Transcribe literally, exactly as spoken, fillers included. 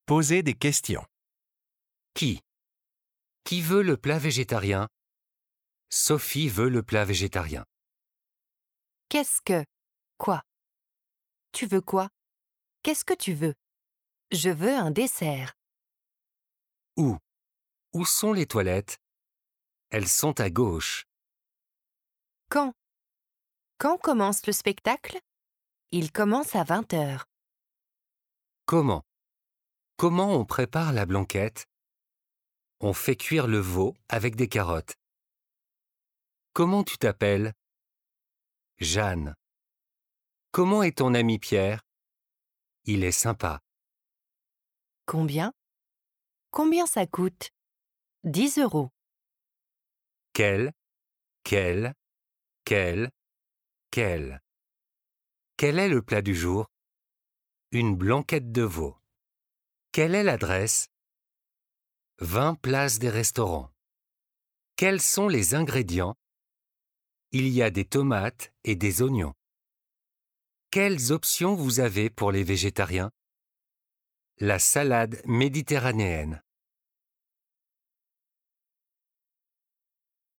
Posez des questions. Qui? Qui veut le plat végétarien? Sophie veut le plat végétarien. Qu'est-ce que? Quoi? Tu veux quoi? Qu'est-ce que tu veux? Je veux un dessert. Où? Où sont les toilettes? Elles sont à gauche. Quand? Quand commence le spectacle? Il commence à vingt heures. Comment? Comment on prépare la blanquette? On fait cuire le veau avec des carottes. Comment tu t'appelles? Jeanne. Comment est ton ami Pierre? Il est sympa. Combien? Combien ça coûte? dix euros. Quel? Quel? Quel? Quel? Quel est le plat du jour? Une blanquette de veau. Quelle est l'adresse? vingt places des restaurants. Quels sont les ingrédients? Il y a des tomates et des oignons. Quelles options vous avez pour les végétariens? La salade méditerranéenne.